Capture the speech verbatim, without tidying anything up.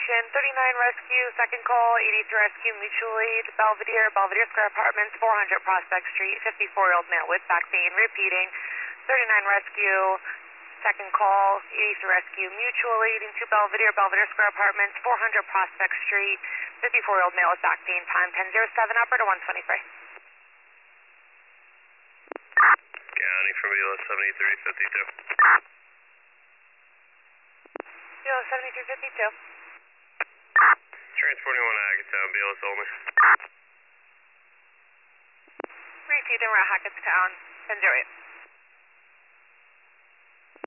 station, thirty-nine Rescue, second call, eighty-three Rescue, mutual aid, Belvedere, Belvedere Square Apartments, four hundred Prospect Street, fifty-four-year-old male with back pain, repeating, thirty-nine Rescue, second call, eighty-three Rescue, mutual aid into Belvedere, Belvedere Square Apartments, four hundred Prospect Street, fifty-four-year-old male with back pain, time ten oh seven, operator one twenty-three. County from B L S seventy-three fifty-two. B L S seventy-three fifty-two. Transporting one to Hackettstown, B L S only. Repeat and we're at Hackettstown, ten oh eight.